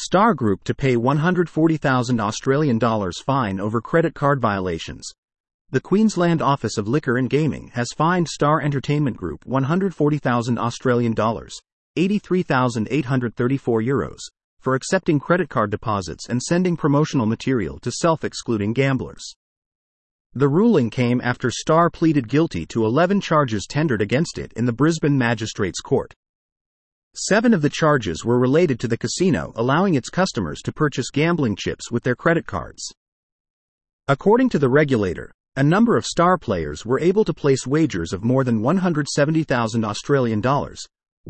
Star Group to pay $140,000 fine over credit card violations. The Queensland Office of Liquor and Gaming has fined Star Entertainment Group $140,000, €83,834, for accepting credit card deposits and sending promotional material to self-excluding gamblers. The ruling came after Star pleaded guilty to 11 charges tendered against it in the Brisbane Magistrates Court. 7 of the charges were related to the casino allowing its customers to purchase gambling chips with their credit cards. According to the regulator, a number of Star players were able to place wagers of more than $170,000,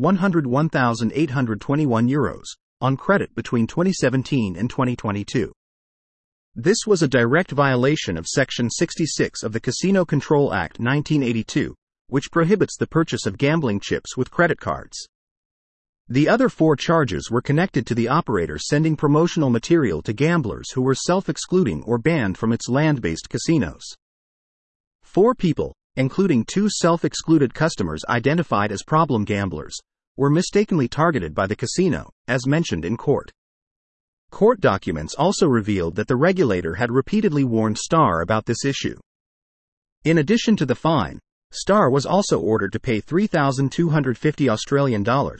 €101,821, on credit between 2017 and 2022. This was a direct violation of Section 66 of the Casino Control Act 1982, which prohibits the purchase of gambling chips with credit cards. The other 4 charges were connected to the operator sending promotional material to gamblers who were self-excluding or banned from its land-based casinos. 4 people, including 2 self-excluded customers identified as problem gamblers, were mistakenly targeted by the casino, as mentioned in court. Court documents also revealed that the regulator had repeatedly warned Star about this issue. In addition to the fine, Star was also ordered to pay $3,250,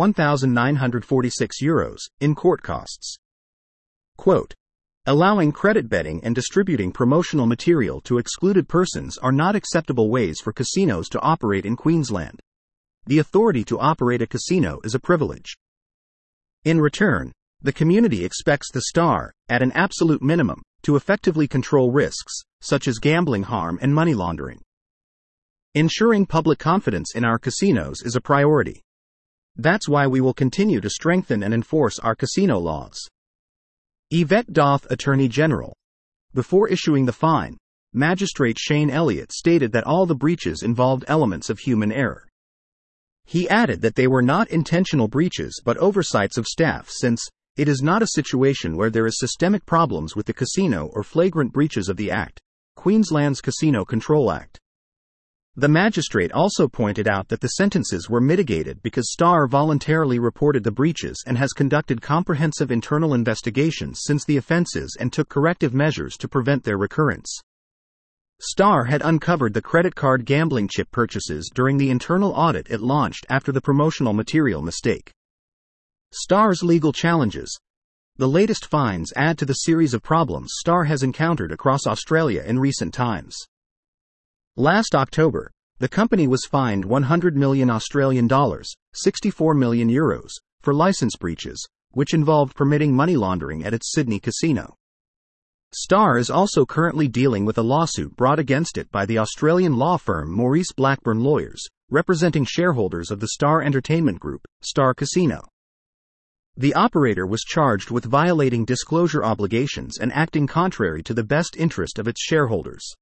€1,946, in court costs. Quote, allowing credit betting and distributing promotional material to excluded persons are not acceptable ways for casinos to operate in Queensland. The authority to operate a casino is a privilege. In return, the community expects the Star, at an absolute minimum, to effectively control risks, such as gambling harm and money laundering. Ensuring public confidence in our casinos is a priority. That's why we will continue to strengthen and enforce our casino laws. Yvette Doth, Attorney General. Before issuing the fine, Magistrate Shane Elliott stated that all the breaches involved elements of human error. He added that they were not intentional breaches but oversights of staff since, it is not a situation where there is systemic problems with the casino or flagrant breaches of the Act, Queensland's Casino Control Act. The magistrate also pointed out that the sentences were mitigated because Star voluntarily reported the breaches and has conducted comprehensive internal investigations since the offences and took corrective measures to prevent their recurrence. Star had uncovered the credit card gambling chip purchases during the internal audit it launched after the promotional material mistake. Star's legal challenges. The latest fines add to the series of problems Star has encountered across Australia in recent times. Last October, the company was fined $100 million, €64 million, for license breaches, which involved permitting money laundering at its Sydney casino. Star is also currently dealing with a lawsuit brought against it by the Australian law firm Maurice Blackburn Lawyers, representing shareholders of the Star Entertainment Group, Star Casino. The operator was charged with violating disclosure obligations and acting contrary to the best interest of its shareholders.